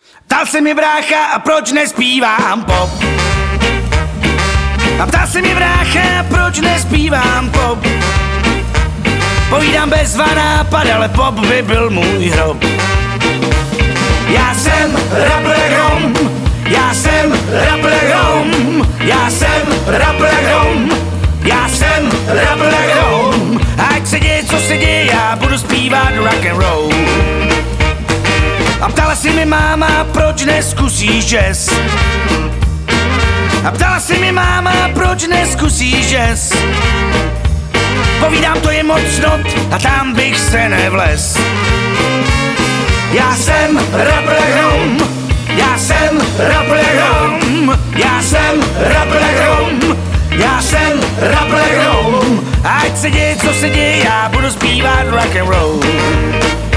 Ptal se mi brácha, a proč nespívám pop. A ptal se mi brácha, proč nespívám pop. Povídám bez nápad, ale pop by byl můj hrob. Já jsem rapper hrom, já jsem rapper hrom, já jsem rapper hrom, já jsem rapper hrom. Ať se děje, co se děje, já budu zpívat rock and roll. A ptala si mi máma, proč neskusíš jazz. A ptala si mi máma, proč neskusíš jazz. Povídám, to je moc not a tam bych se nevles. Já jsem rapper hrom, já jsem rapper hrom, já jsem rapper hrom, já jsem rapper hrom. Ať se děje, co se děje, já budu zpívat rock and roll.